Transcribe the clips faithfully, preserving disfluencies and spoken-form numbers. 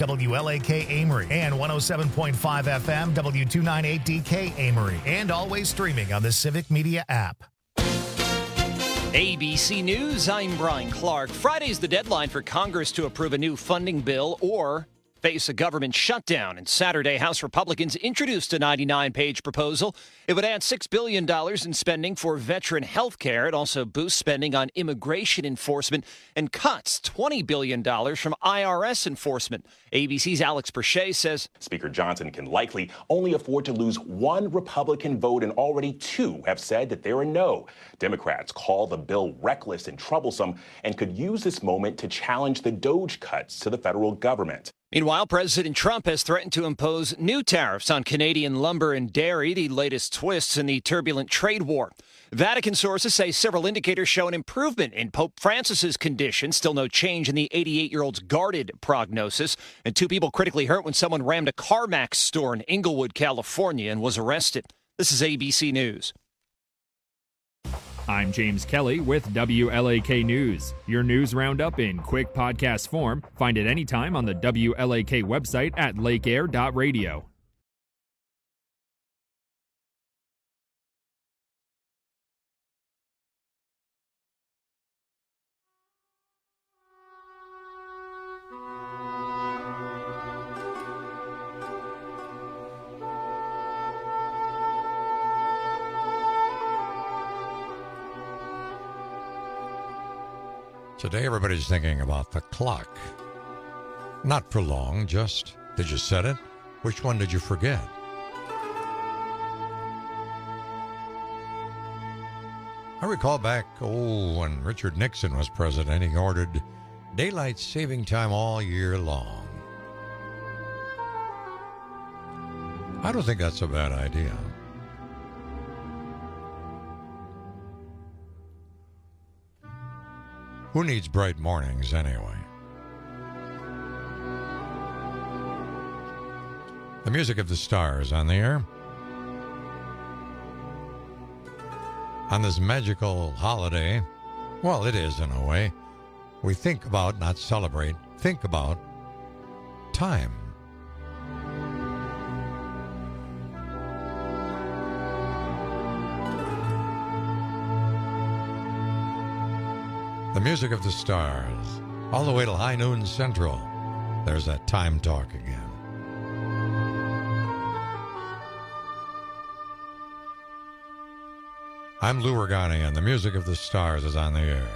W L A K Amory, and one oh seven point five F M, W two ninety-eight D K Amory, and always streaming on the Civic Media app. A B C News, I'm Brian Clark. Friday's the deadline for Congress to approve a new funding bill or face a government shutdown. And Saturday, House Republicans introduced a ninety-nine page proposal. It would add six billion dollars in spending for veteran health care. It also boosts spending on immigration enforcement and cuts twenty billion dollars from I R S enforcement. A B C's Alex Perche says Speaker Johnson can likely only afford to lose one Republican vote, and already two have said that they're a no. Democrats call the bill reckless and troublesome and could use this moment to challenge the DOGE cuts to the federal government. Meanwhile, President Trump has threatened to impose new tariffs on Canadian lumber and dairy, the latest twists in the turbulent trade war. Vatican sources say several indicators show an improvement in Pope Francis's condition. Still no change in the eighty-eight-year-old's guarded prognosis. And two people critically hurt when someone rammed a CarMax store in Inglewood, California, and was arrested. This is A B C News. I'm James Kelly with W L A K News. Your news roundup in quick podcast form. Find it anytime on the W L A K website at lake air dot radio. Today, everybody's thinking about the clock. Not for long, just, did you set it? Which one did you forget? I recall back, oh, when Richard Nixon was president, he ordered daylight saving time all year long. I don't think that's a bad idea. Who needs bright mornings anyway? The music of the stars on the air. On this magical holiday, well, it is in a way, we think about, not celebrate, think about time. The music of the stars, all the way till high noon central. There's that time talk again. I'm Lou Regani, and the music of the stars is on the air.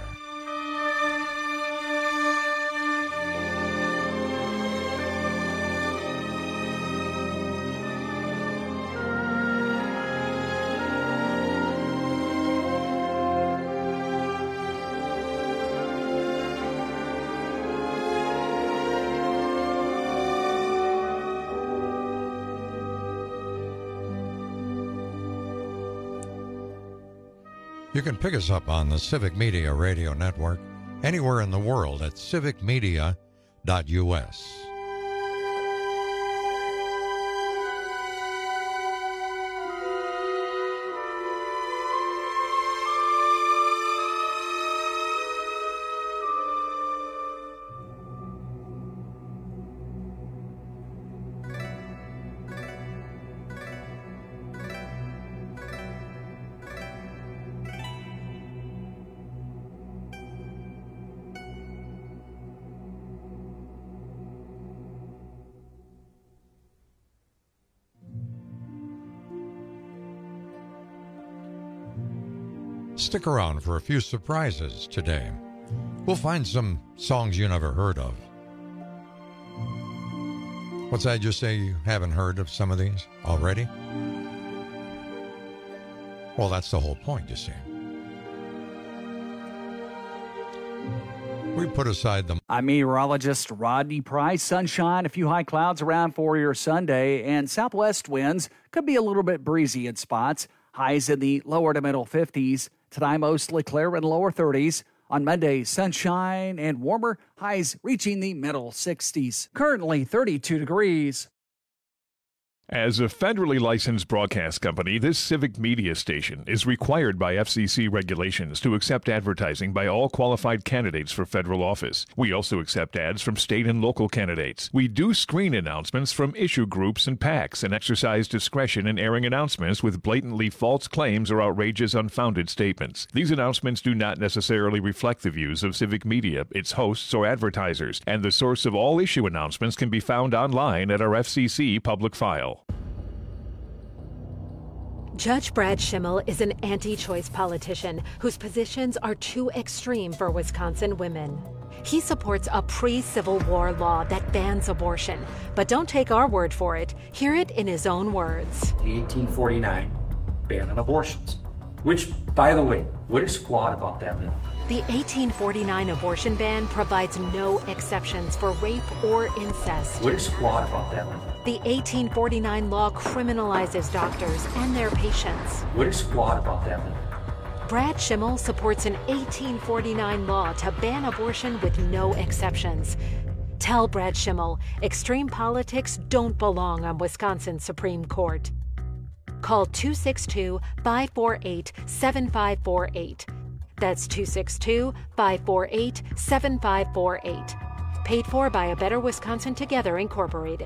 You can pick us up on the Civic Media Radio Network anywhere in the world at civic media dot U S. Stick around for a few surprises today. We'll find some songs you never heard of. What's that just say you haven't heard of some of these already? Well, that's the whole point, you see. We put aside the... I'm meteorologist Rodney Price. Sunshine, a few high clouds around for your Sunday, and southwest winds could be a little bit breezy in spots. Highs in the lower to middle fifties. Tonight, mostly clear in lower thirties. On Monday, sunshine and warmer, highs reaching the middle sixties. Currently thirty-two degrees. As a federally licensed broadcast company, this civic media station is required by F C C regulations to accept advertising by all qualified candidates for federal office. We also accept ads from state and local candidates. We do screen announcements from issue groups and PACs and exercise discretion in airing announcements with blatantly false claims or outrageous unfounded statements. These announcements do not necessarily reflect the views of civic media, its hosts, or advertisers, and the source of all issue announcements can be found online at our F C C public file. Judge Brad Schimmel is an anti-choice politician whose positions are too extreme for Wisconsin women. He supports a pre-Civil War law that bans abortion, but don't take our word for it. Hear it in his own words. The eighteen forty-nine ban on abortions, which, by the way, what is flawed about that bill? The eighteen forty-nine abortion ban provides no exceptions for rape or incest. What is flawed about that bill? The eighteen forty-nine law criminalizes doctors and their patients. What is flawed about that bill? Brad Schimmel supports an eighteen forty-nine law to ban abortion with no exceptions. Tell Brad Schimmel extreme politics don't belong on Wisconsin's Supreme Court. Call two six two, five four eight, seven five four eight. That's two six two, five four eight, seven five four eight. Paid for by A Better Wisconsin Together, Incorporated.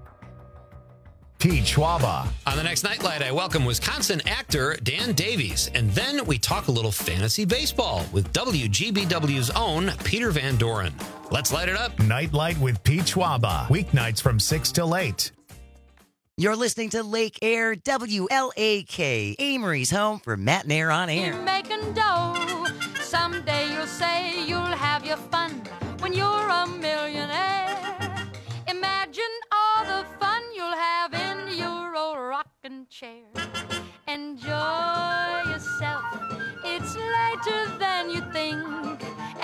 Pete Schwaba. On the next Nightlight, I welcome Wisconsin actor Dan Davies. And then we talk a little fantasy baseball with W G B W's own Peter Van Doren. Let's light it up. Nightlight with Pete Schwaba. Weeknights from six till eight. You're listening to Lake Air W L A K, Amory's home for Matt and Air on Air. You're making dough. Someday you'll say you'll have your fun when you're a millionaire. Imagine all the fun you'll have in your old rocking chair. Enjoy yourself. It's later than you think.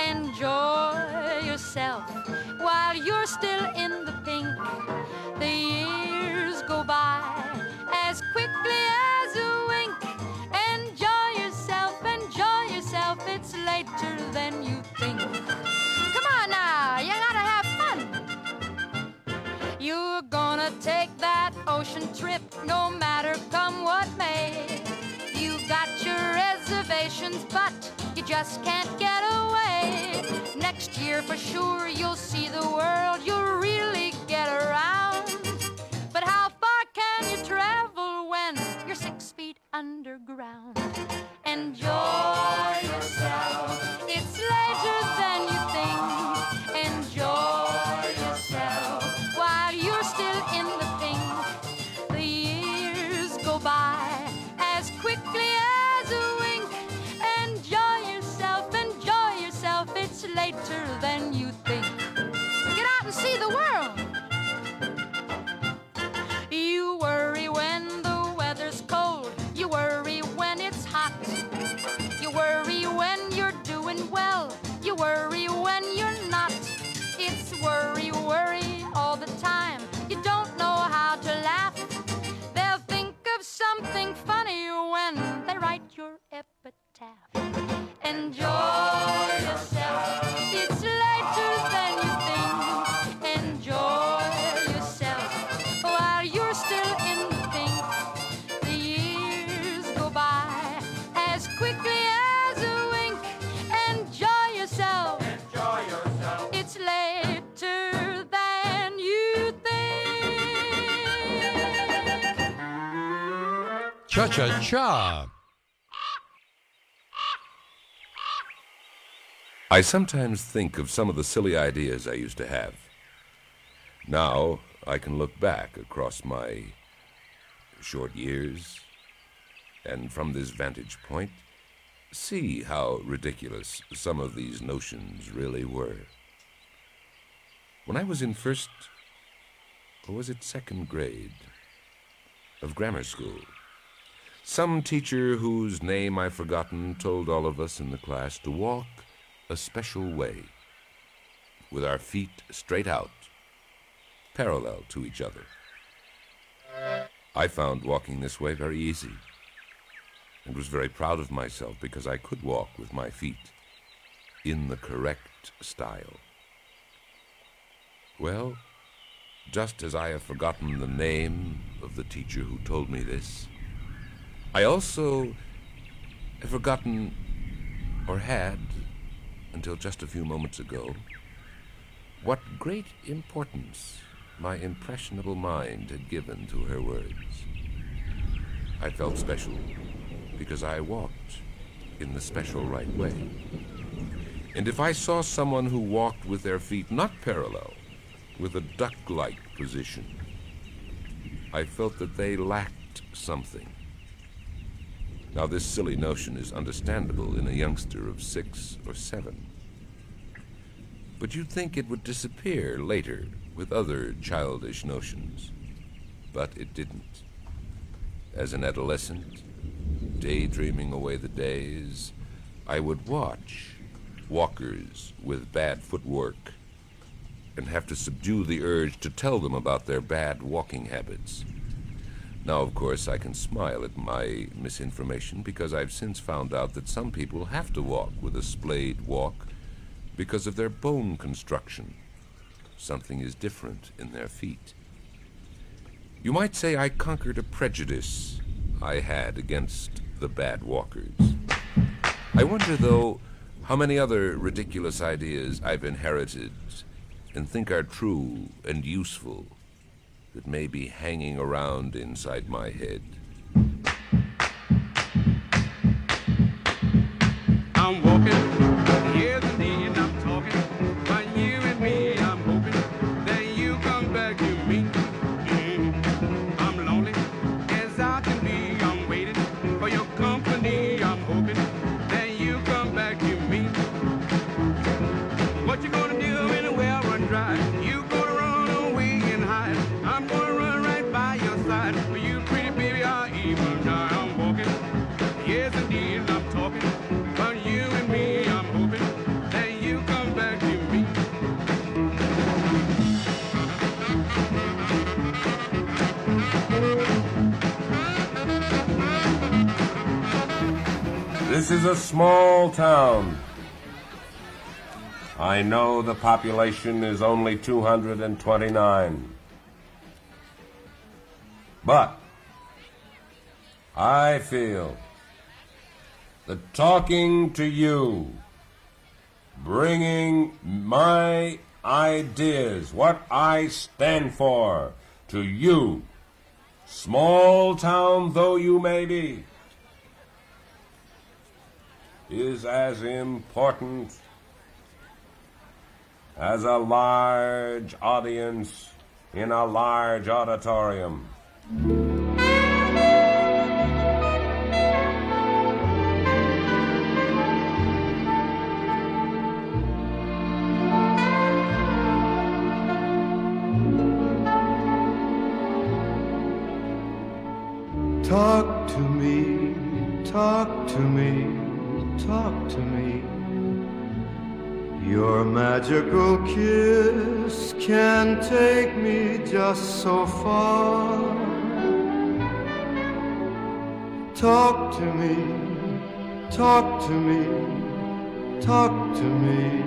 Enjoy yourself while you're still in the pink. The years go by as quickly as a wink. Enjoy yourself, enjoy yourself. It's later than you think. Come on now, you gotta have fun. You're gonna take that ocean trip no matter come what may. You got your reservations, but you just can't get away. Next year for sure you'll see the world, you'll really get around. But how far can you travel when you're six feet underground? Enjoy yourself. It's later than you think. Enjoy yourself while you're still in the pink. The years go by as quickly as a wink. Enjoy yourself, enjoy yourself. It's later than you think. Get out and see the world. You worry when the weather's cold. You worry when it's hot. You worry when you're doing well. You worry when you're not. It's worry, worry all the time. You don't know how to laugh. They'll think of something funny when they write your epitaph. Enjoy yourself. It's later than you think. Enjoy yourself while you're still in the pink. The years go by as quickly as a wink. Enjoy yourself. Enjoy yourself. It's later than you think. Cha-cha-cha. I sometimes think of some of the silly ideas I used to have. Now I can look back across my short years and from this vantage point see how ridiculous some of these notions really were. When I was in first, or was it second grade, of grammar school, some teacher whose name I've forgotten told all of us in the class to walk a special way, with our feet straight out, parallel to each other. I found walking this way very easy, and was very proud of myself because I could walk with my feet in the correct style. Well, just as I have forgotten the name of the teacher who told me this, I also have forgotten, or had, until just a few moments ago, what great importance my impressionable mind had given to her words. I felt special because I walked in the special right way. And if I saw someone who walked with their feet not parallel, with a duck-like position, I felt that they lacked something. Now, this silly notion is understandable in a youngster of six or seven. But you'd think it would disappear later with other childish notions. But it didn't. As an adolescent, daydreaming away the days, I would watch walkers with bad footwork and have to subdue the urge to tell them about their bad walking habits. Now, of course, I can smile at my misinformation because I've since found out that some people have to walk with a splayed walk because of their bone construction. Something is different in their feet. You might say I conquered a prejudice I had against the bad walkers. I wonder, though, how many other ridiculous ideas I've inherited and think are true and useful that may be hanging around inside my head. I'm walking, yes indeed, I'm talking, but you and me, I'm hoping that you come back to me. Mm-hmm. I'm lonely as I can be, I'm waiting for your company, I'm hoping that you come back to me. What you gonna do when the well run dry? You gonna run away and hide? I'm gonna run right by your side. For you, pretty baby, are even now. I'm walking, yes indeed, I'm talking, but you and me, I'm hoping that you come back to me. This is a small town. I know the population is only two hundred twenty-nine. But I feel that talking to you, bringing my ideas, what I stand for, to you, small town though you may be, is as important as a large audience in a large auditorium. Talk to me, talk to me, talk to me. Your magical kiss can take me just so far. Talk to me, talk to me, talk to me.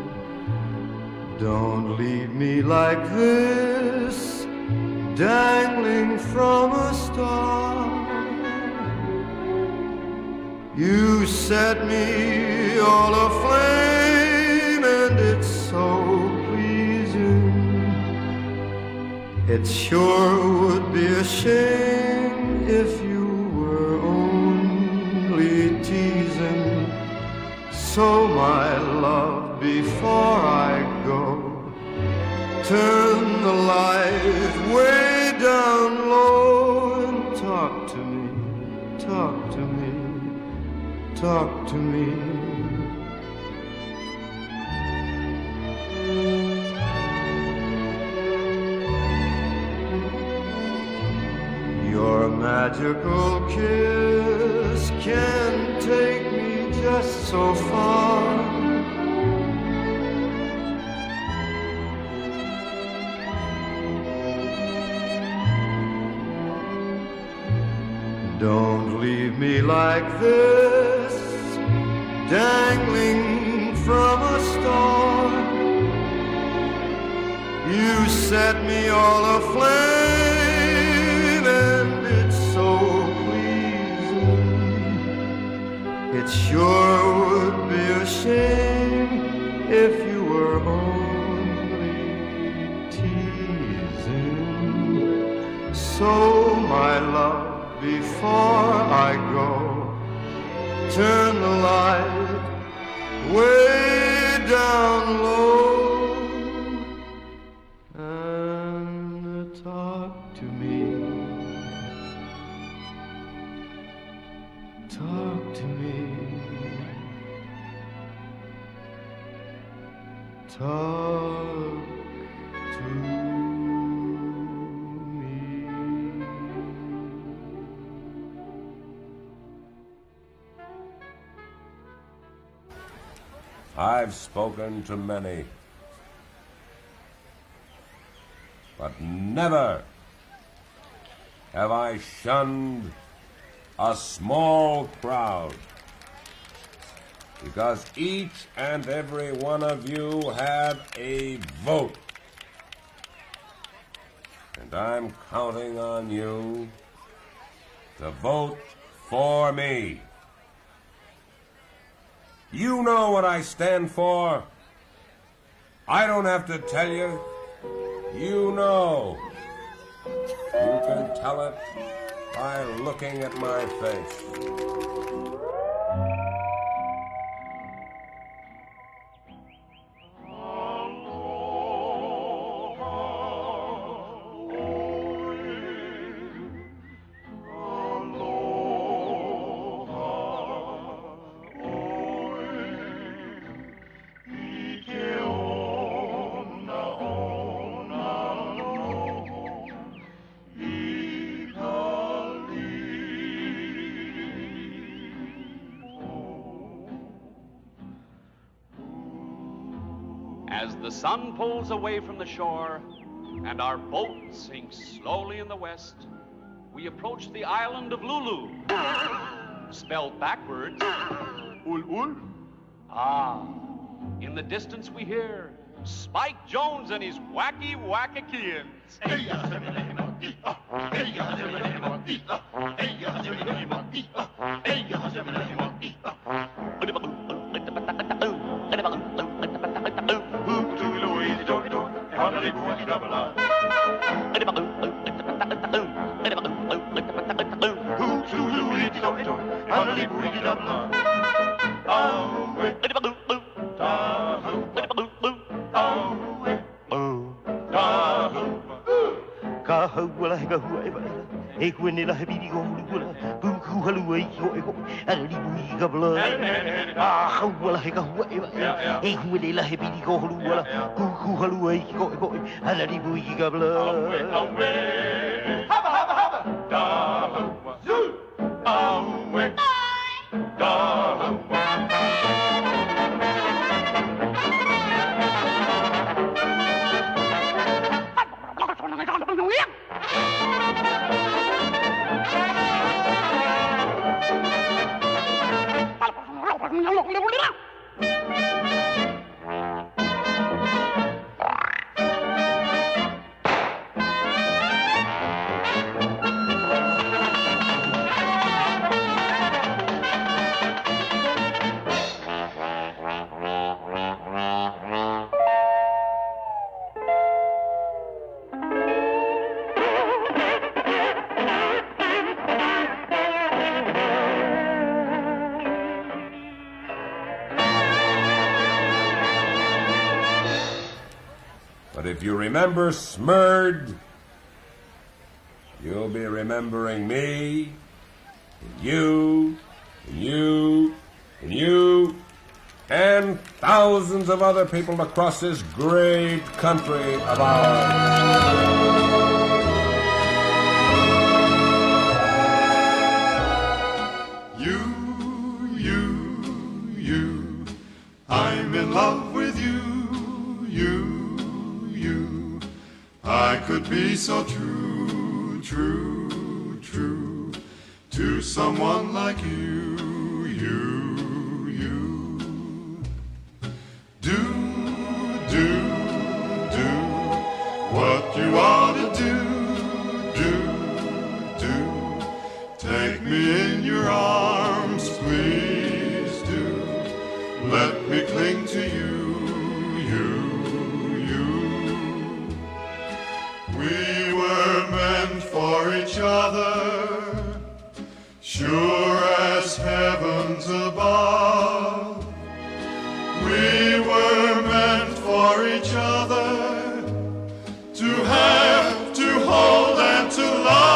Don't leave me like this, dangling from a star. You set me all aflame, and it's so pleasing. It sure would be a shame if you were only teasing. So my love, before I go, turn the light way down low and talk to me, talk to me, talk to me. Your magical kiss can take me just so far. Don't leave me like this, dangling from a star. You set me all aflame, and it's so pleasing. It sure would be a shame if you were only teasing. So, my love, before I go, turn the light way down low. Talk to me, talk to me, talk to me. I've spoken to many, but never have I shunned a small crowd, because each and every one of you had a vote, and I'm counting on you to vote for me. You know what I stand for. I don't have to tell you. You know. You can tell it by looking at my face. As the sun pulls away from the shore and our boat sinks slowly in the west, we approach the island of Lulu, spelled backwards, ul ul. Ah, in the distance we hear Spike Jones and his wacky wackakians. But if you remember Smurd, you'll be remembering me, and you, and you, and you, and thousands of other people across this great country of ours. You, you, you, I'm in love with you, you. I could be so true, true, true to someone like you, you, you. Do, do, do in your arms, please do. Let me cling to you, you, you. We were meant for each other, sure as heavens above. We were meant for each other, to have, to hold, and to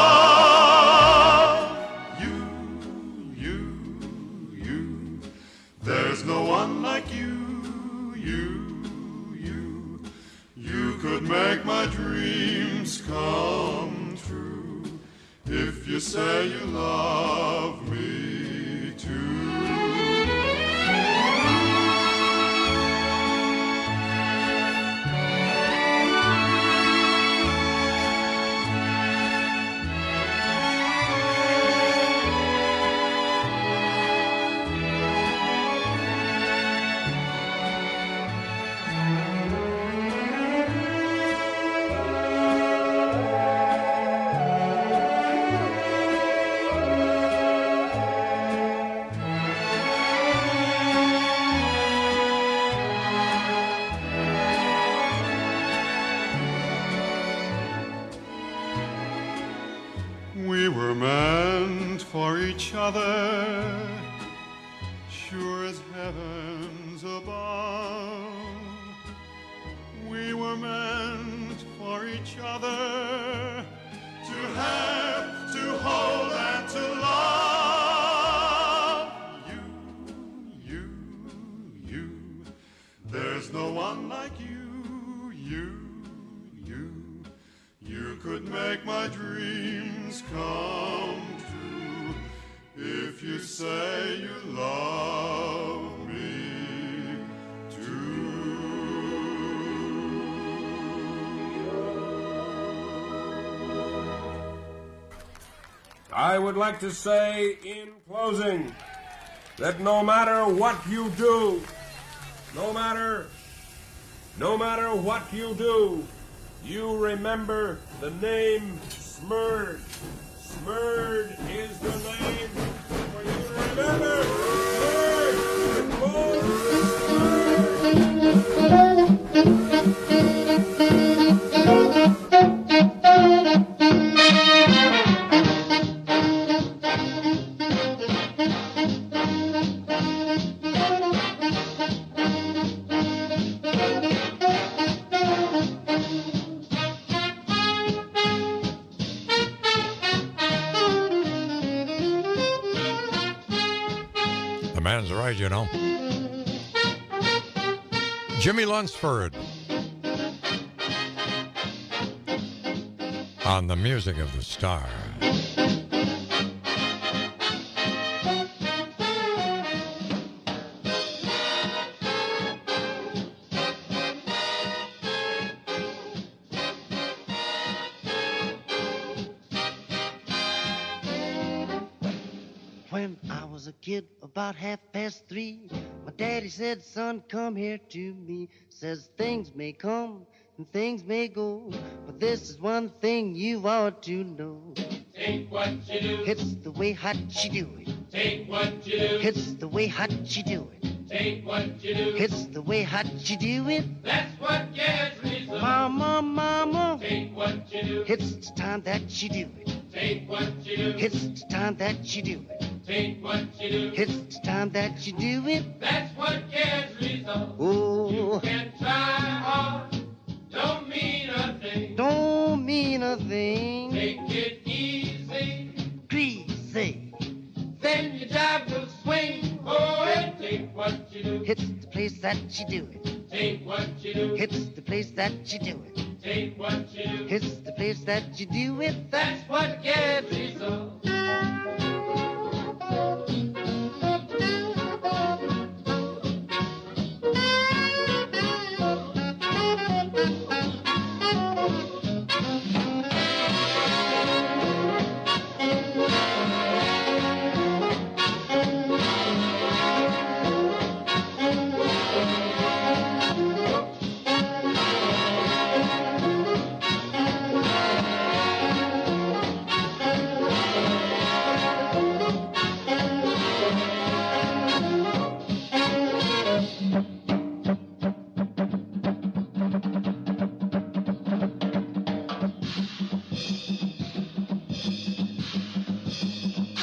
love. You, you, you. There's no one like you, you, you. You could make my dreams come true if you say you love me too. We were meant for each other, sure as heavens above. We were meant for each other, to have, to hold, and to love. You, you, you. There's no one like you, you, you. You could make my dreams come true if you say you love me too. I would like to say in closing that no matter what you do, no matter, no matter what you do, you remember the name Smurd. Smurd is the name for you to remember. Smurd! The man's right, you know. Jimmy Lunsford on the music of the star. When I was a kid, about half past three, my daddy said, son, come here to me. Says things may come and things may go, but this is one thing you ought to know. Take what you do. It's the way hot you do it. Take what you do. It's the way hot you do it. Take what you do. It's the way hot you do it. That's what gets me so. Mama, mama. Take what you do. It's the time that you do it. Take what you do. It's the time that you do it. Take what you do. It's the time that you do it. That's what gets me so. Oh. You can try hard. Don't mean a thing. Don't mean a thing. Take it easy. Greasy. Then your job will swing. Oh, and take what you do. It's the place that you do it. Take what you do. It's the place that you do it. Take what you do. It's the place that you do it. That's what gets me so.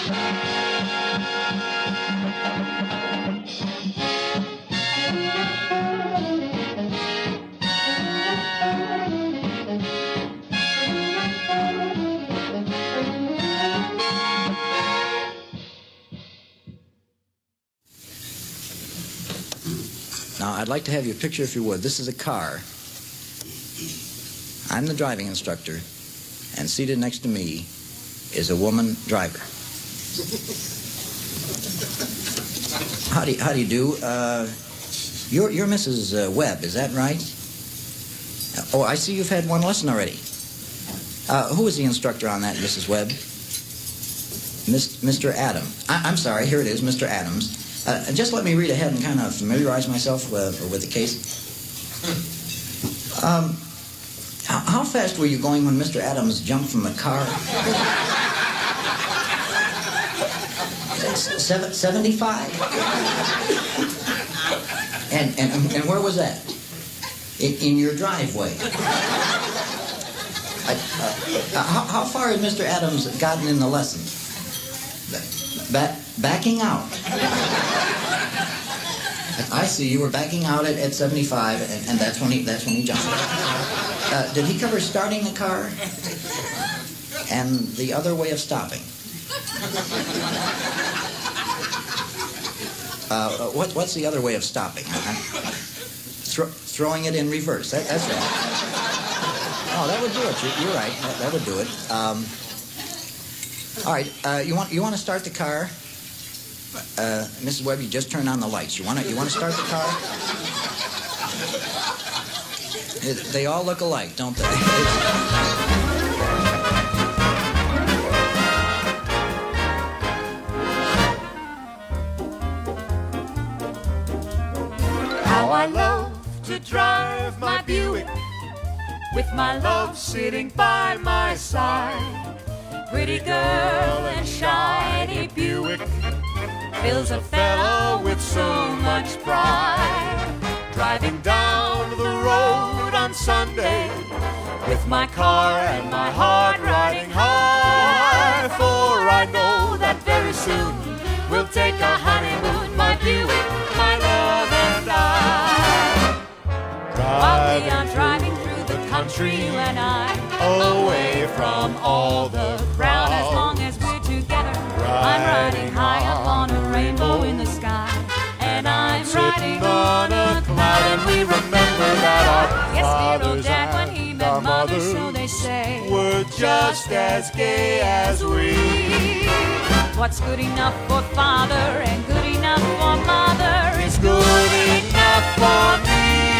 Now, I'd like to have you picture, if you would, this is a car. I'm the driving instructor, and seated next to me is a woman driver. How do you, how do, you do? Uh, you're, you're Missus Uh, Webb, is that right? Oh, I see you've had one lesson already. Uh, who is the instructor on that, Missus Webb? Miss, Mister Adam. I, I'm sorry, here it is, Mister Adams. Uh, just let me read ahead and kind of familiarize myself uh, with the case. Um, how, how fast were you going when Mister Adams jumped from the car? Seven, seventy-five? And, and, and where was that? In, in your driveway. I, uh, how, how far has Mister Adams gotten in the lesson? Ba- backing out. I see you were backing out at, at seventy-five, and, and that's when he that's when he jumped. Uh, did he cover starting the car and the other way of stopping? Uh, what what's the other way of stopping? Uh-huh. Thro- throwing it in reverse. That, that's right. Oh, that would do it. You're, you're right. That, that would do it. Um, all right. Uh, you want you want to start the car? Uh, Missus Webb, you just turned on the lights. You want to you want to start the car? It, they all look alike, don't they? How I love to drive my Buick with my love sitting by my side. Pretty girl and shiny Buick fills a fellow with so much pride. Driving down the road on Sunday with my car and my heart riding high. For I know that very soon we'll take a honeymoon, my Buick, my love and I. While we are driving through the country, you and I, away from all the crowd, as long as we're together, I'm riding high up on a rainbow in the sky, and I'm riding on a cloud. And we remember that our yes, dear old dad, when he met mother, so they say, were just as gay as we. What's good enough for father and good enough for mother is good enough for me.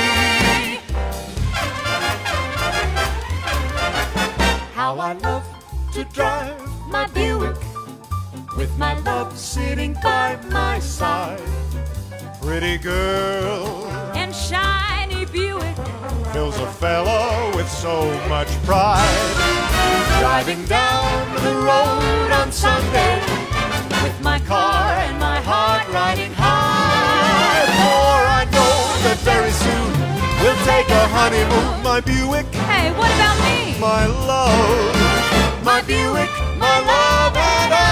How I love to drive my Buick with my love sitting by my side. Pretty girl and shiny Buick fills a fellow with so much pride. Driving down the road on Sunday with my car and my heart riding high. For I know that very soon we'll take a honeymoon, my Buick. Hey, what about me? My love, my Buick, my love and I.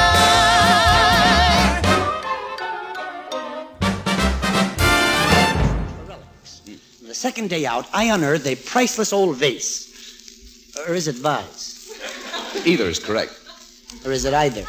The second day out, I unearthed a priceless old vase. Or is it vase? Either is correct. Or is it either?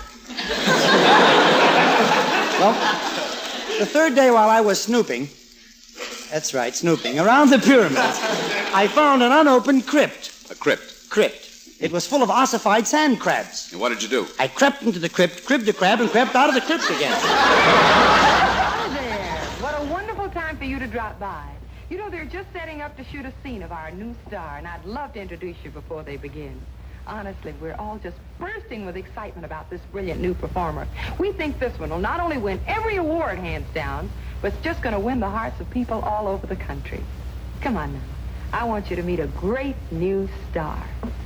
Well, the third day while I was snooping, that's right, snooping, around the pyramids, I found an unopened crypt. A crypt? Crypt. It was full of ossified sand crabs. And what did you do? I crept into the crypt, cribbed a crab, and crept out of the crypt again. Hi there. What a wonderful time for you to drop by. You know, they're just setting up to shoot a scene of our new star, and I'd love to introduce you before they begin. Honestly, we're all just bursting with excitement about this brilliant new performer. We think this one will not only win every award, hands down, but it's just going to win the hearts of people all over the country. Come on now. I want you to meet a great new star.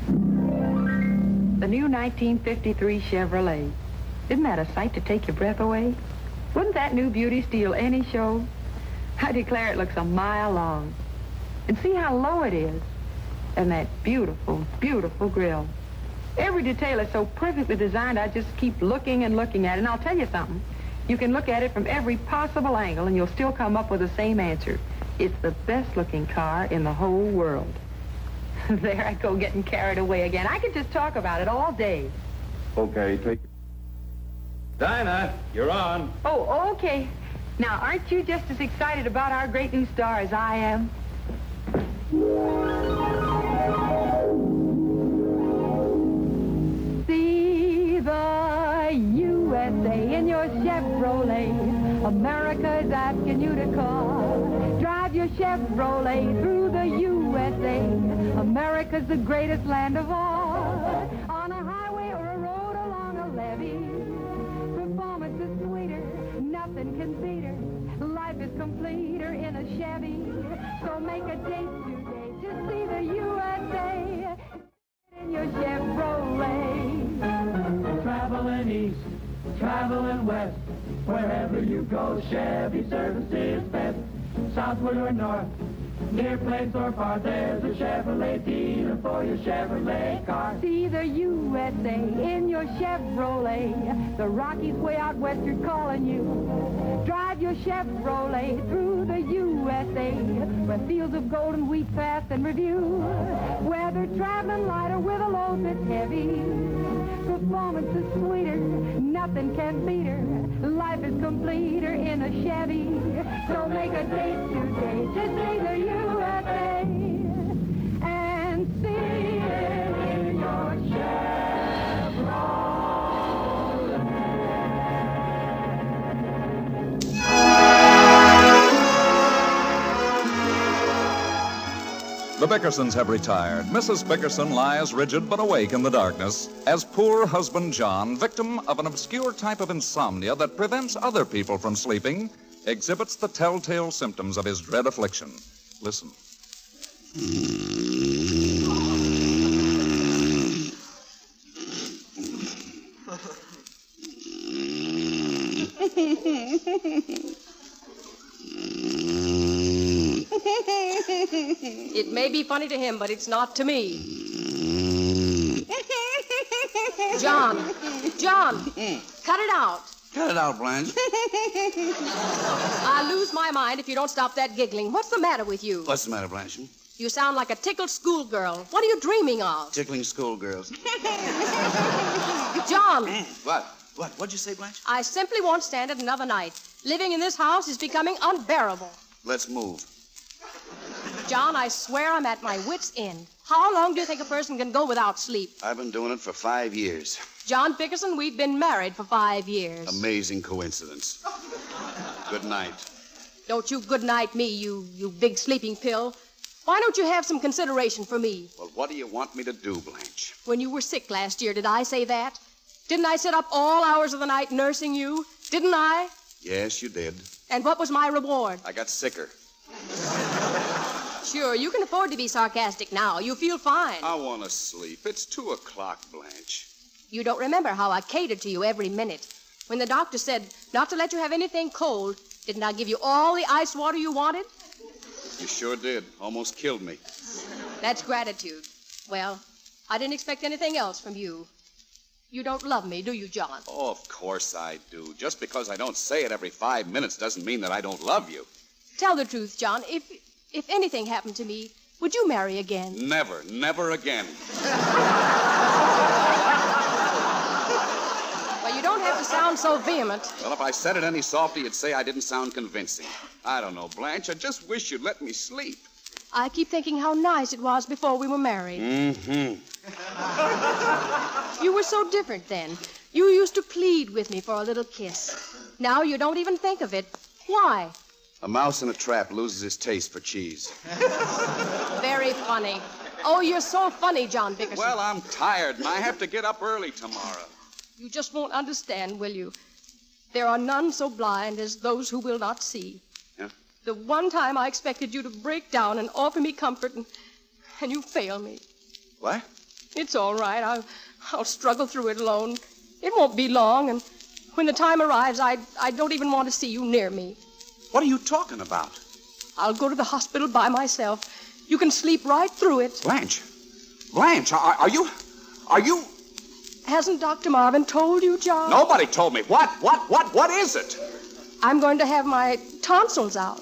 The new nineteen fifty-three Chevrolet. Isn't that a sight to take your breath away? Wouldn't that new beauty steal any show? I declare it looks a mile long. And see how low it is. And that beautiful, beautiful grill. Every detail is so perfectly designed, I just keep looking and looking at it. And I'll tell you something. You can look at it from every possible angle, and you'll still come up with the same answer. It's the best-looking car in the whole world. There I go, getting carried away again. I could just talk about it all day. Okay, take it. Dinah, you're on. Oh, okay. Now, aren't you just as excited about our great new star as I am? See the U S A in your Chevrolet. America's asking you to call. Drive your Chevrolet through the U S A. America's the greatest land of all. On a highway or a road along a levee, performance is sweeter, nothing can beat her. Life is completer in a Chevy. So make a date today to see the U S A in your Chevrolet. Traveling east, traveling west, wherever you go, Chevy service is best. Southward or north, near place or far, there's a Chevrolet dealer for your Chevrolet car. See the U S A in your Chevrolet. The Rockies way out west are calling you. Drive your Chevrolet through the U S A, where fields of golden wheat pass and review. Whether traveling light or with a load that's heavy, performance is sweeter, nothing can beat her. Life is completer in a Chevy. So make a date today to see the U S A and see it in your Chevrolet. The Bickersons have retired. Missus Bickerson lies rigid but awake in the darkness as poor husband John, victim of an obscure type of insomnia that prevents other people from sleeping, exhibits the telltale symptoms of his dread affliction. Listen. It may be funny to him, but it's not to me. John, John, cut it out. Cut it out, Blanche. I'll lose my mind if you don't stop that giggling. What's the matter with you? What's the matter, Blanche? You sound like a tickled schoolgirl. What are you dreaming of? Tickling schoolgirls. John. What? What? What'd you say, Blanche? I simply won't stand it another night. Living in this house is becoming unbearable. Let's move. John, I swear I'm at my wit's end. How long do you think a person can go without sleep? I've been doing it for five years. John Bickerson, we've been married for five years. Amazing coincidence. Good night. Don't you good night me, you, you big sleeping pill. Why don't you have some consideration for me? Well, what do you want me to do, Blanche? When you were sick last year, did I say that? Didn't I sit up all hours of the night nursing you? Didn't I? Yes, you did. And what was my reward? I got sicker. Sure, you can afford to be sarcastic now. You feel fine. I want to sleep. It's two o'clock, Blanche. You don't remember how I catered to you every minute. When the doctor said not to let you have anything cold, didn't I give you all the ice water you wanted? You sure did. Almost killed me. That's gratitude. Well, I didn't expect anything else from you. You don't love me, do you, John? Oh, of course I do. Just because I don't say it every five minutes doesn't mean that I don't love you. Tell the truth, John. If if anything happened to me, would you marry again? Never, never again. Well, you don't have to sound so vehement. Well, if I said it any softer, you'd say I didn't sound convincing. I don't know, Blanche. I just wish you'd let me sleep. I keep thinking how nice it was before we were married. Mm-hmm. You were so different then. You used to plead with me for a little kiss. Now you don't even think of it. Why? A mouse in a trap loses his taste for cheese. Very funny. Oh, you're so funny, John Bickerson. Well, I'm tired, and I have to get up early tomorrow. You just won't understand, will you? There are none so blind as those who will not see. Yeah? The one time I expected you to break down and offer me comfort, and, and you fail me. What? It's all right. I'll, I'll struggle through it alone. It won't be long, and when the time arrives, I, I don't even want to see you near me. What are you talking about? I'll go to the hospital by myself. You can sleep right through it. Blanche. Blanche, are, are you... Are you... Hasn't Doctor Marvin told you, John? Nobody told me. What? What? What? What is it? I'm going to have my tonsils out.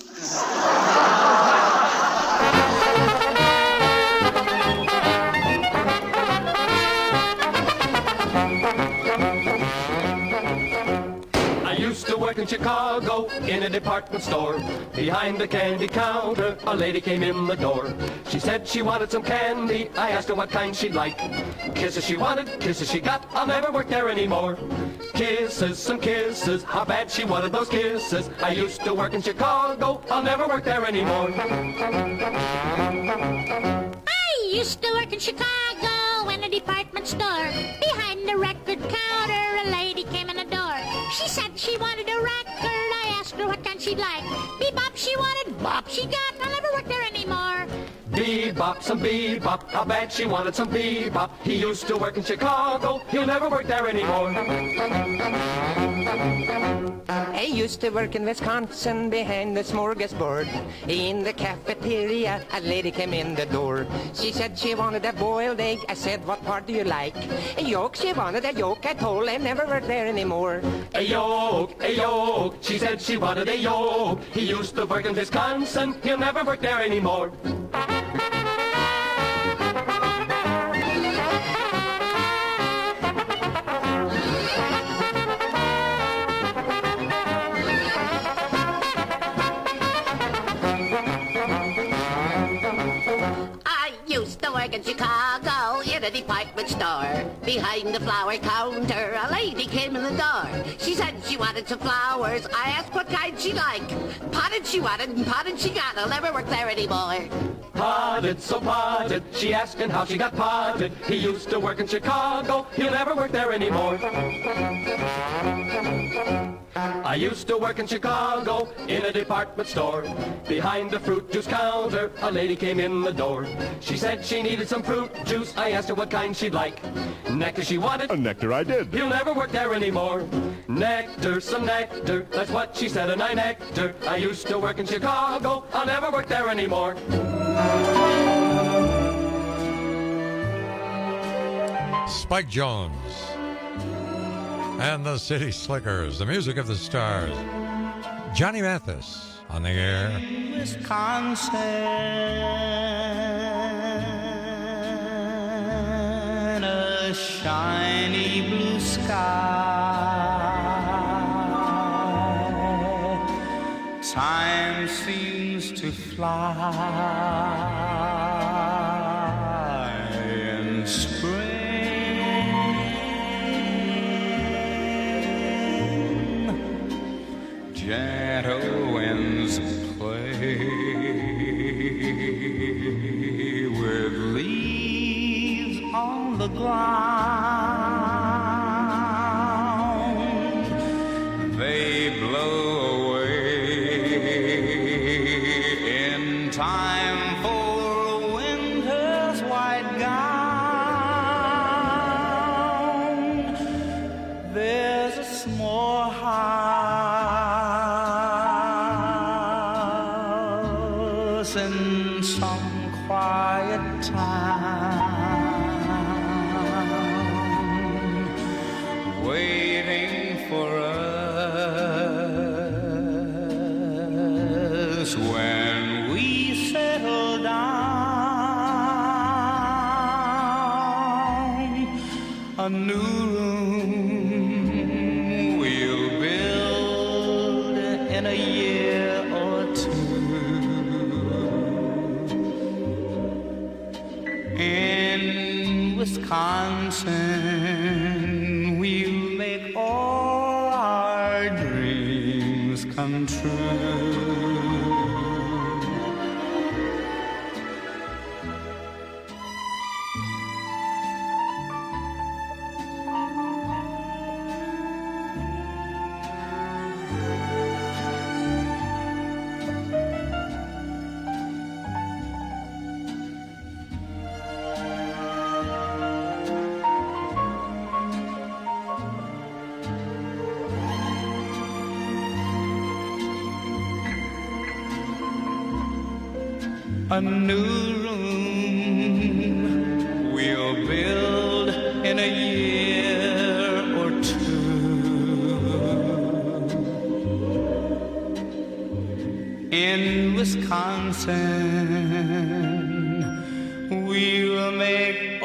I used to work in Chicago in a department store. Behind the candy counter, a lady came in the door. She said she wanted some candy. I asked her what kind she'd like. Kisses she wanted, kisses she got. I'll never work there anymore. Kisses, some kisses. How bad she wanted those kisses. I used to work in Chicago. I'll never work there anymore. I used to work in Chicago in a department store. Behind the record counter, a lady came in the door. She said she wanted a record. I asked her what kind she'd like. Bebop she wanted, bop she got. I'll never work there anymore. Bebop, some bebop. How bad she wanted some bebop. He used to work in Chicago. He'll never work there anymore. I used to work in Wisconsin behind the smorgasbord. In the cafeteria, a lady came in the door. She said she wanted a boiled egg. I said, what part do you like? A yolk, she wanted a yolk. I told her never work there anymore. A yolk, a yolk. She said she wanted a yolk. He used to work in Wisconsin. He'll never work there anymore. In Chicago, in a department store. Behind the flower counter, a lady came in the door. She said she wanted some flowers. I asked what kind she liked. Potted she wanted, and potted she got. I'll never work there anymore. Potted, so potted. She asked him how she got potted. He used to work in Chicago. He'll never work there anymore. I used to work in Chicago in a department store. Behind the fruit juice counter, a lady came in the door. She said she needed some fruit juice. I asked her what kind she'd like. Nectar she wanted. A nectar I did. He'll never work there anymore. Nectar, some nectar. That's what she said, and I nectar. I used to work in Chicago. I'll never work there anymore. Spike Jones and the City Slickers, the music of the stars. Johnny Mathis on the air. Wisconsin, a shiny blue sky. Time seems to fly in spring. Gentle winds play with leaves on the ground. They blow away in time for winter's white gown. There's a small house in some quiet town, waiting for us when we settle down. A new room we'll build in a year or two. In Wisconsin, we'll make all our dreams come true. A new room we'll build in a year in Wisconsin. We'll make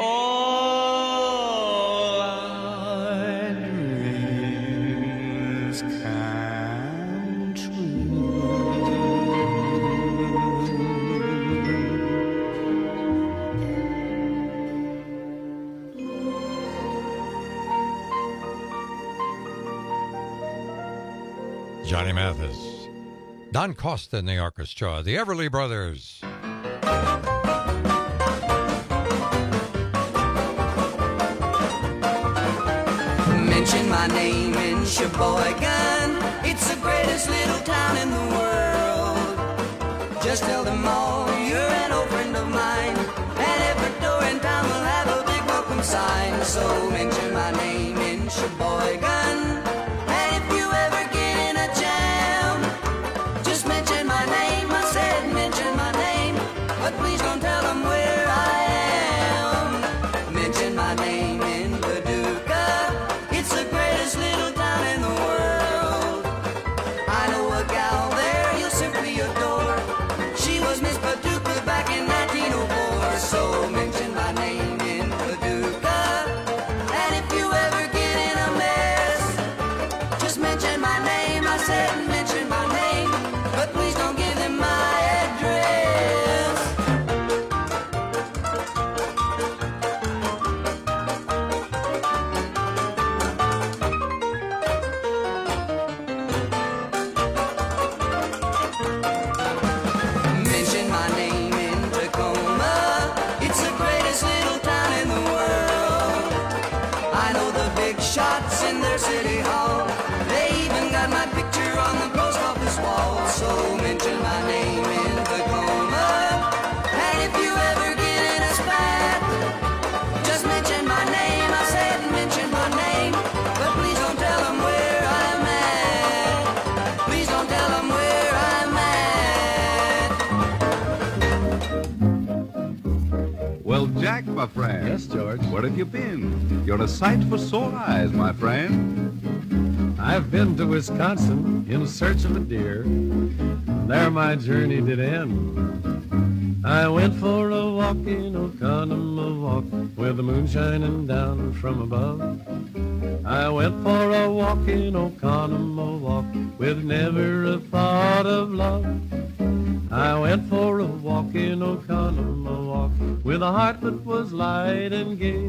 all our dreams come true. Johnny Mathis, Don Costa in the orchestra, the Everly Brothers. Mention my name in Sheboygan. It's the greatest little town in the world. Just tell them all you're an old friend of mine, and every door in town will have a big welcome sign. So mention my name in Sheboygan. And if you ever get in a jam, just mention my name. I said mention my name, but please don't tell them where I am. Mention my name in Paducah. It's the greatest little town in the world. I know a gal there you'll simply adore. She was Miss Paducah back in nineteen oh four. So mention my name in Paducah. And if you ever get in a mess, just mention my name. I said mention my name, but please don't give them my address. Mention my name in Tacoma. It's the greatest little town in the world. I know the big shots in their city hall. They even got my picture on the post office wall. So mention my name in Tacoma. And if you ever get in a spat, just mention my name. I said mention my name, but please don't tell them where I'm at. Please don't tell them where I'm at. Well, Jack, my friend. Yes, George. Where have you been? You're a sight for sore eyes, my friend. I've been to Wisconsin in search of a deer. There my journey did end. I went for a walk in Oconomowoc walk with the moon shining down from above. I went for a walk in Oconomowoc walk with never a thought of love. I went for a walk in Oconomowoc walk with a heart that was light and gay.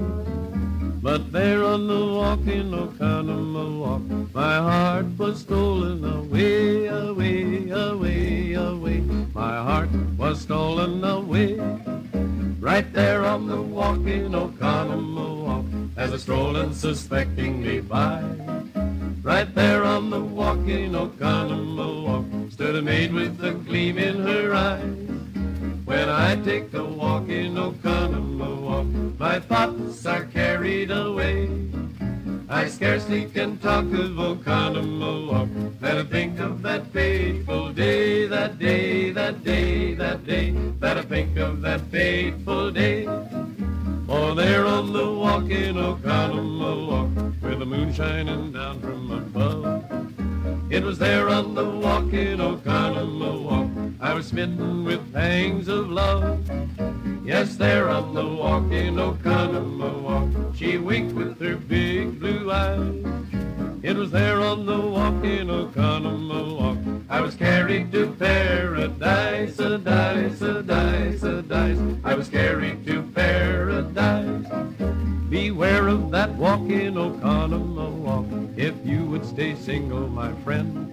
But there on the walk in Oconomowoc walk, my heart was stolen away, away, away, away. My heart was stolen away. Right there on the walk in Oconomowoc walk, as I strolled unsuspectingly by. Right there on the walk in Oconomowoc walk, stood a maid with a gleam in her eyes. When I take a walk in Oconomowoc walk, my thoughts are carried away. I scarcely can talk of Oconomowoc walk, that I think of that fateful day, that day, that day, that day, that I think of that fateful day. Oh, there on the walk in Oconomowoc walk, with the moon shining down from above. It was there on the walk in Oconomowoc walk, I was smitten with pangs of love. Yes, there on the walk in Oconomowoc walk, she winked with her big blue eyes. It was there on the walk in Oconomowoc walk, I was carried to paradise, a dice, a dice, a dice. I was carried to paradise. Beware of that walk in Oconomowoc walk, if you would stay single, my friend.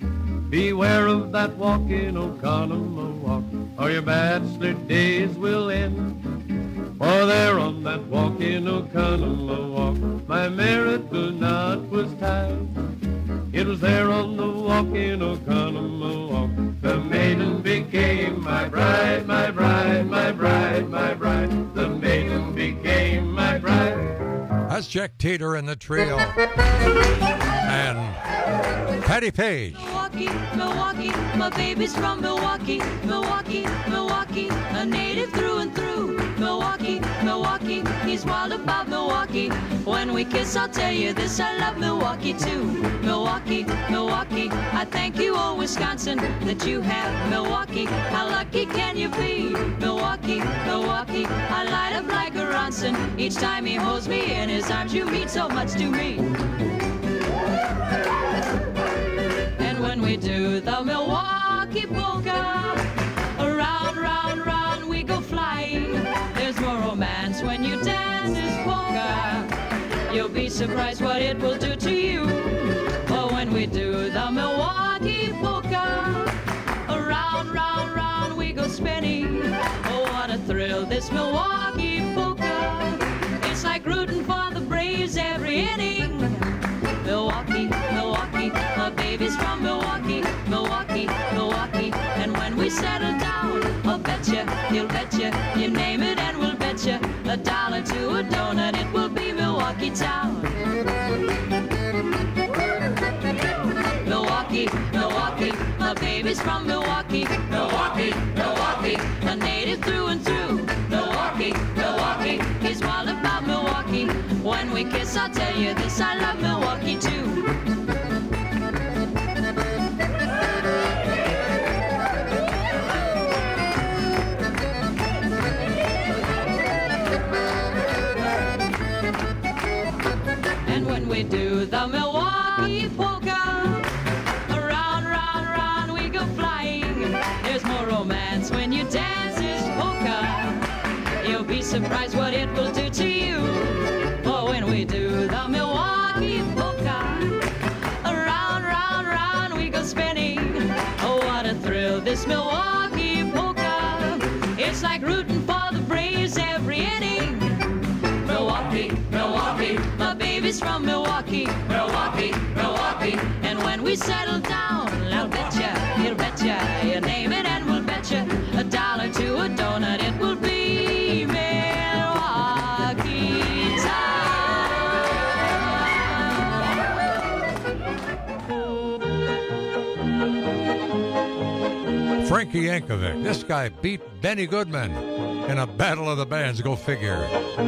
Beware of that walk in Oconomowoc walk, or your bachelor days will end. For there on that walk in Oconomowoc walk, my married knot was tied. It was there on the walk in Oconomowoc walk, the maiden became my bride, my bride, my bride, my bride. The maiden became my bride. That's Jack Teeter and the trio. And Patty Page. Milwaukee, Milwaukee, my baby's from Milwaukee, Milwaukee, Milwaukee, a native through and through. Milwaukee, Milwaukee, he's wild about Milwaukee. When we kiss, I'll tell you this, I love Milwaukee too. Milwaukee, Milwaukee, I thank you, oh Wisconsin, that you have Milwaukee. How lucky can you be? Milwaukee, Milwaukee, I light up like a Ronson. Each time he holds me in his arms, you mean so much to me. And when we do the Milwaukee polka, around, round, round we go flying. There's more romance when you dance this polka. You'll be surprised what it will do to you. Oh, when we do the Milwaukee polka, around, round, round we go spinning. Oh, what a thrill this Milwaukee polka. It's like rooting for the Braves every inning. Milwaukee, Milwaukee, my baby's from Milwaukee, Milwaukee, Milwaukee. And when we settle down, I'll betcha, he'll betcha, you name it and we'll betcha. A dollar to a donut, it will be Milwaukee town. Milwaukee, Milwaukee, my baby's from Milwaukee, Milwaukee, Milwaukee, a native through and through. Milwaukee, Milwaukee, he's wild about Milwaukee. When we kiss, I'll tell you this, I love Milwaukee too. And when we do the Milwaukee polka, around, round, round we go flying. There's more romance when you dance this polka. You'll be surprised what it will do to you. Oh, when we do the Milwaukee polka, around, round, round we go spinning. Oh, what a thrill this Milwaukee polka. It's like rooting for the Braves every inning. Milwaukee, Milwaukee, my baby's from Milwaukee, Milwaukee, Milwaukee. And when we settle down, I'll betcha, he'll betcha, you name it and we'll betcha. A dollar to a donut, it will be Milwaukee town. Frankie Yankovic. This guy beat Benny Goodman in a battle of the bands. Go figure.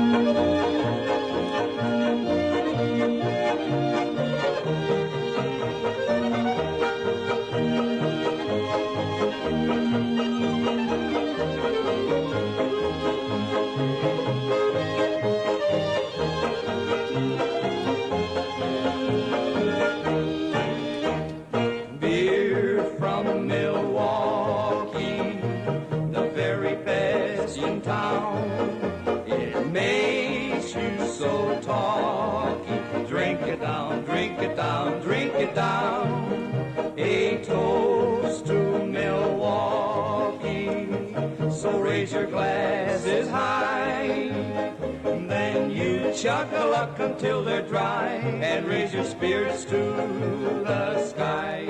Your glasses high, then you chuck-a-luck until they're dry, and raise your spirits to the sky.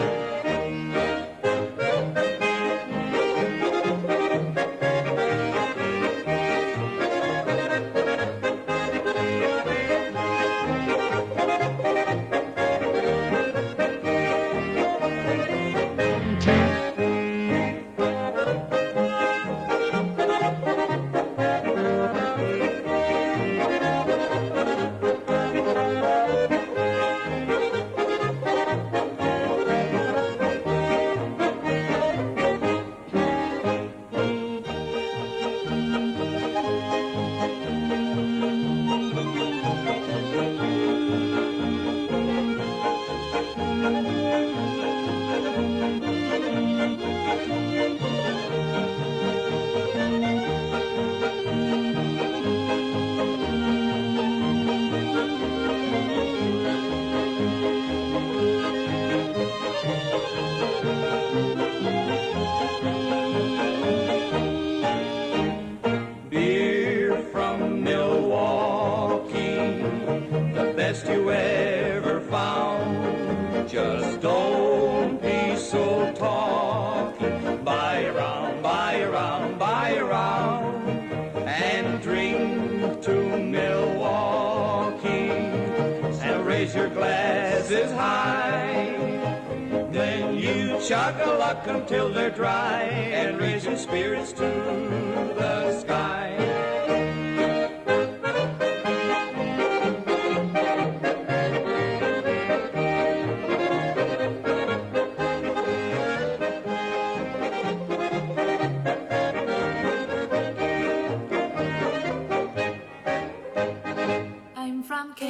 Chuck-a-luck until they're dry, and raise your spirits to the sky.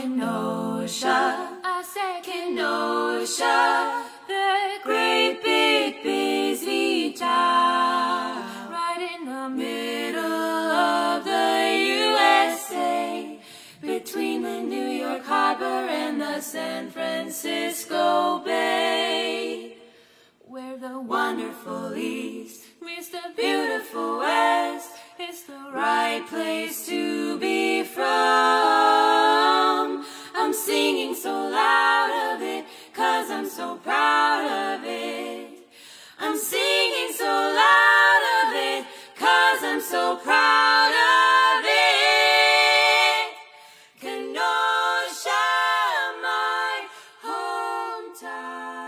Kenosha. I say Kenosha, the great big busy town, right in the middle of the U S A, between the New York Harbor and the San Francisco Bay, where the wonderful East meets the beautiful West. It's the right place to be from. I'm singing so loud of it, 'cause I'm so proud of it. I'm singing so loud of it, 'cause I'm so proud of it. Kenosha, my hometown.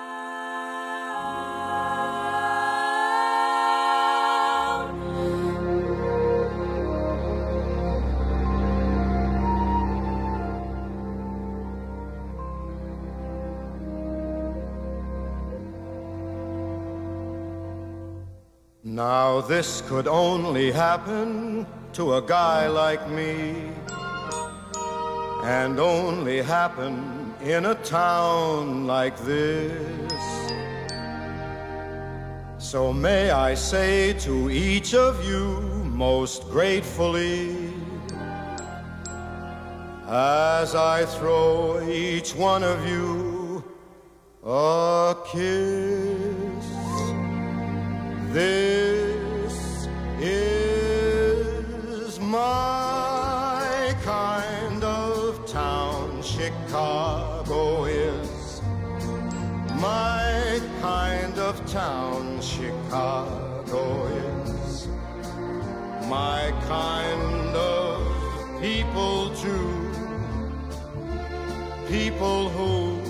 Now this could only happen to a guy like me, and only happen in a town like this. So may I say to each of you most gratefully, as I throw each one of you a kiss, this is my kind of town. Chicago is my kind of town. Chicago is my kind of people too. People who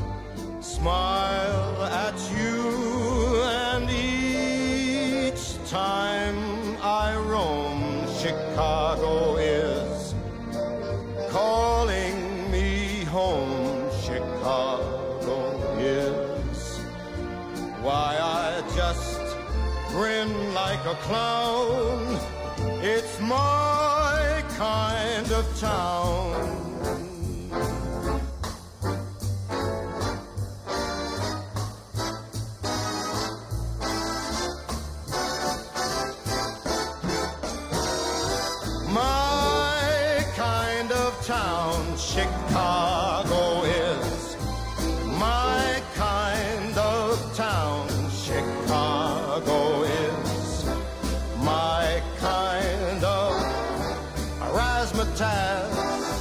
smile at you, and each time I roam, Chicago is calling me home. Chicago is why I just grin like a clown. It's my kind of town. Chicago is my kind of town. Chicago is my kind of razzmatazz,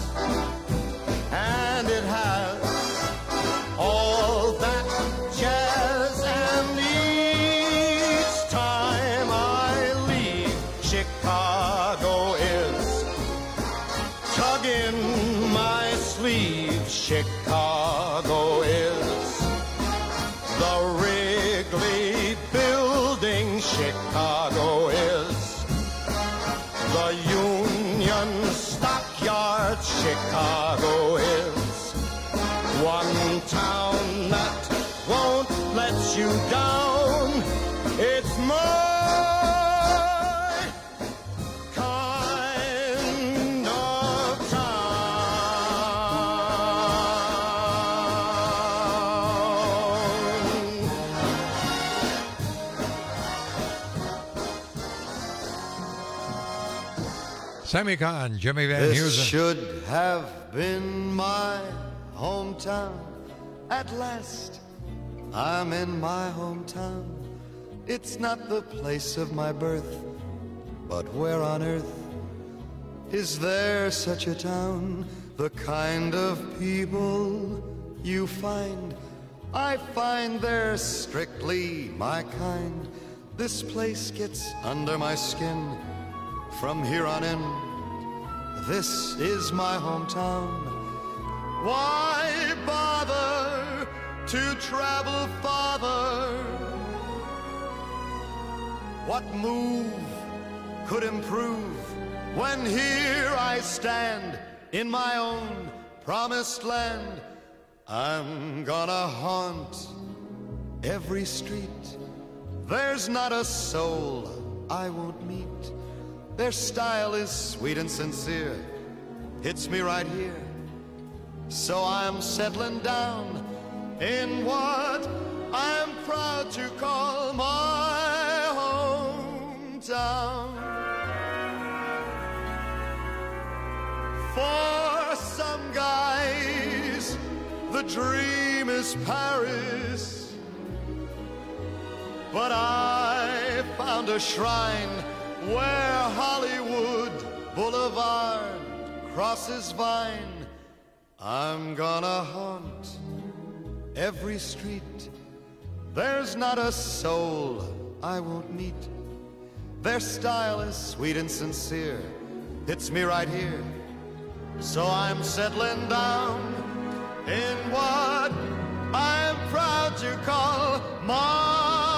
and it has all that jazz. And each time I leave, Chicago is tugging my sleeve. Chicago is the Wrigley Building. Chicago is the Union Stockyard. Chicago is one town that won't let you down. It's my Sammy Kahn, Jimmy Van This Heusen. should have been my hometown. At last, I'm in my hometown. It's not the place of my birth, but where on earth is there such a town? The kind of people you find, I find they're strictly my kind. This place gets under my skin. From here on in, this is my hometown. Why bother to travel farther? What move could improve when here I stand in my own promised land? I'm gonna haunt every street. There's not a soul I won't meet. Their style is sweet and sincere. Hits me right here. So I'm settling down in what I'm proud to call my hometown. For some guys, the dream is Paris, but I found a shrine where Hollywood Boulevard crosses Vine. I'm gonna haunt every street. There's not a soul I won't meet. Their style is sweet and sincere. It's me right here. So I'm settling down in what I'm proud to call my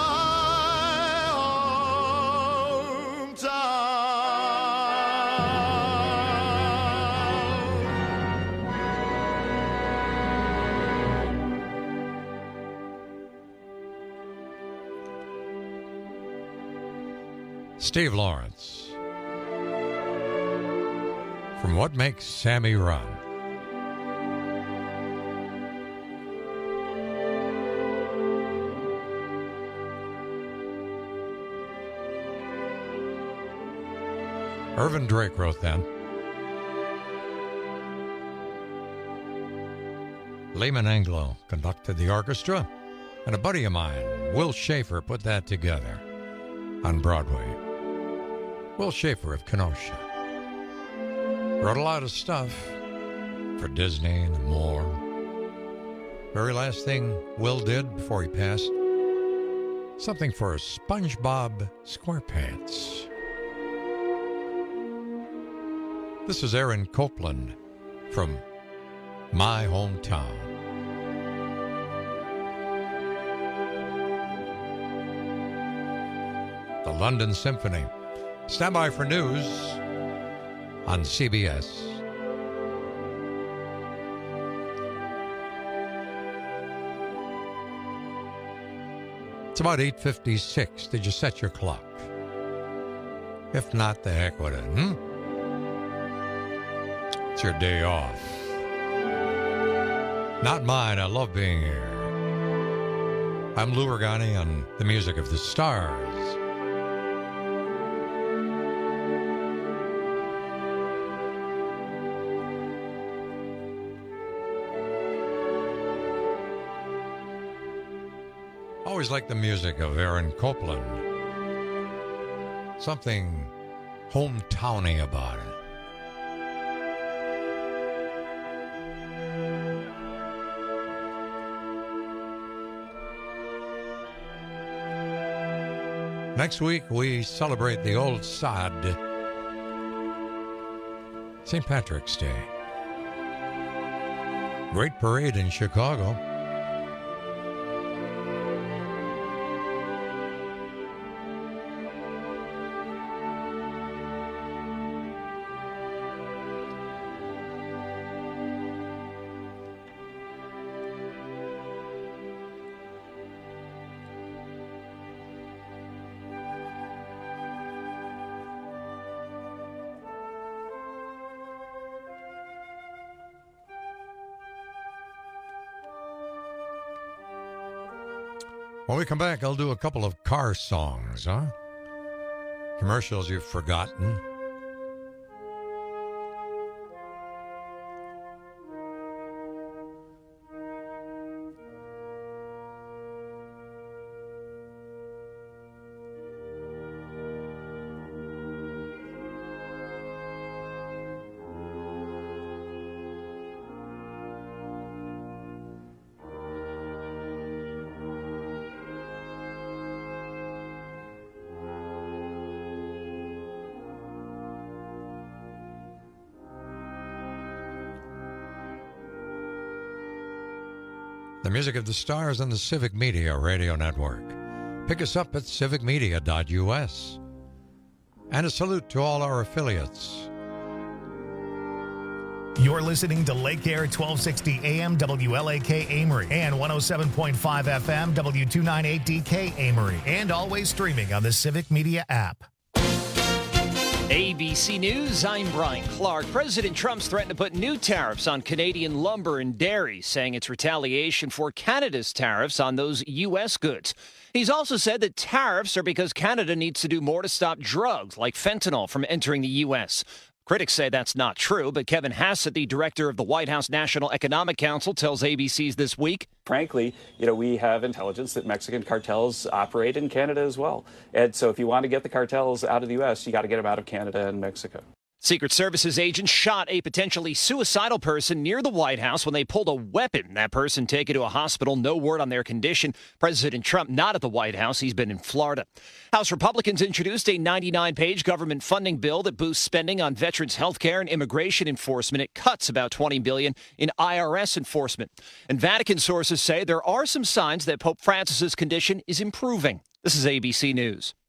Steve Lawrence. From What Makes Sammy Run. Irvin Drake wrote that. Lehman Anglo conducted the orchestra, and a buddy of mine, Will Schaefer, put that together on Broadway. Will Schaefer of Kenosha. Wrote a lot of stuff for Disney and more. Very last thing Will did before he passed, something for SpongeBob SquarePants. This is Aaron Copland from My Hometown. The London Symphony. Stand by for news on C B S. It's about eight fifty-six. Did you set your clock? If not, the heck with it, hmm? It's your day off. Not mine. I love being here. I'm Lou Ragani on the music of the stars. Always like the music of Aaron Copland. Something hometowny about it. Next week, we celebrate the Old Sod, Saint Patrick's Day. Great parade in Chicago. When we come back, I'll do a couple of car songs, huh? Commercials you've forgotten. The music of the stars on the Civic Media Radio Network. Pick us up at civic media dot U S. And a salute to all our affiliates. You're listening to Lake Air twelve sixty A M W L A K Amory and one oh seven point five F M W two ninety-eight D K Amory, and always streaming on the Civic Media app. A B C News, I'm Brian Clark. President Trump's threatened to put new tariffs on Canadian lumber and dairy, saying it's retaliation for Canada's tariffs on those U S goods. He's also said that tariffs are because Canada needs to do more to stop drugs like fentanyl from entering the U S. Critics say that's not true, but Kevin Hassett, the director of the White House National Economic Council, tells A B C's This Week. Frankly, you know, we have intelligence that Mexican cartels operate in Canada as well. And so if you want to get the cartels out of the U S, you got to get them out of Canada and Mexico. Secret Services agents shot a potentially suicidal person near the White House when they pulled a weapon. That person taken to a hospital. No word on their condition. President Trump not at the White House. He's been in Florida. House Republicans introduced a ninety-nine page government funding bill that boosts spending on veterans' health care and immigration enforcement. It cuts about twenty billion dollars in I R S enforcement. And Vatican sources say there are some signs that Pope Francis's condition is improving. This is A B C News.